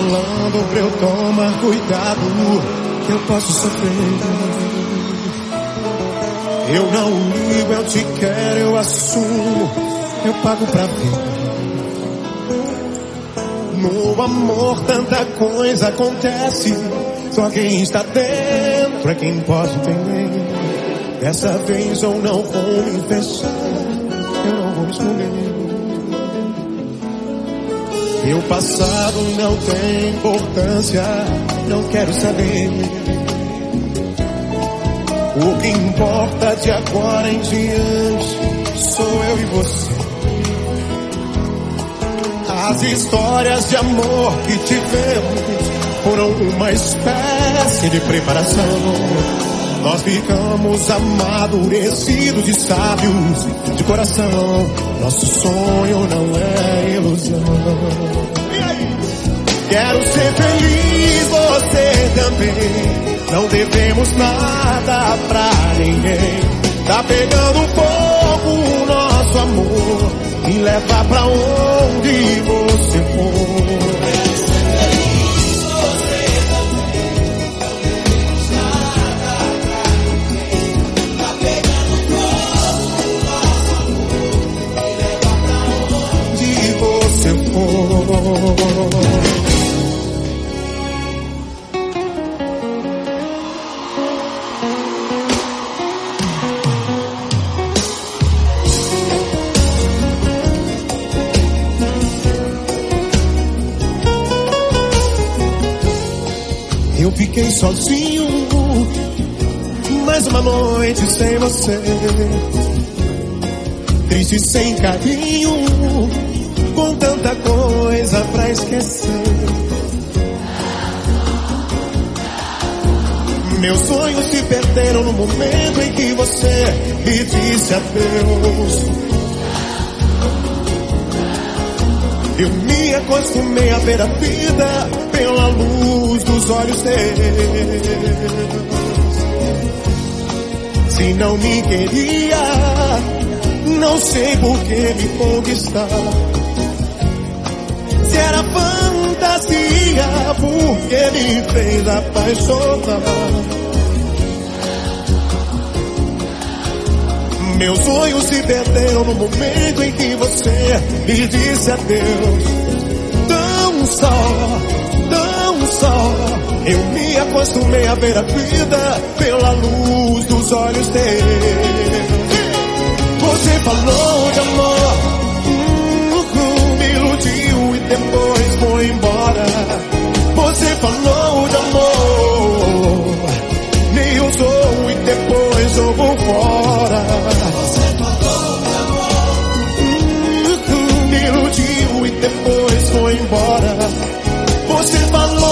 falando pra eu tomar cuidado, que eu posso sofrer. Eu não ligo, eu te quero, eu assumo, eu pago pra ver. No amor tanta coisa acontece, só quem está dentro é quem pode entender. Dessa vez eu não vou me fechar, eu não vou me esconder. Meu passado não tem importância, não quero saber. O que importa de agora em diante sou eu e você. As histórias de amor que tivemos foram uma espécie de preparação. Nós ficamos amadurecidos e sábios de coração. Nosso sonho não é ilusão. Quero ser feliz, você também. Não devemos nada pra ninguém. Tá pegando fogo o nosso amor, me leva pra onde você for. Eu fiquei sozinho, mais uma noite sem você. Triste sem carinho, com tanta coisa pra esquecer. Meus sonhos se perderam no momento em que você me disse adeus. Eu me acostumei a ver a vida pela luz dos olhos teus. Se não me queria, não sei por que me conquistar. Se era fantasia, por que me fez apaixonar? Meus sonhos se perderam no momento em que você me disse adeus. Tão só, eu me acostumei a ver a vida pela luz dos olhos teus. Você falou de amor, me iludiu e depois foi embora. Você falou de amor, me usou e depois jogou fora. Você falou de amor, me iludiu e depois foi embora. Você falou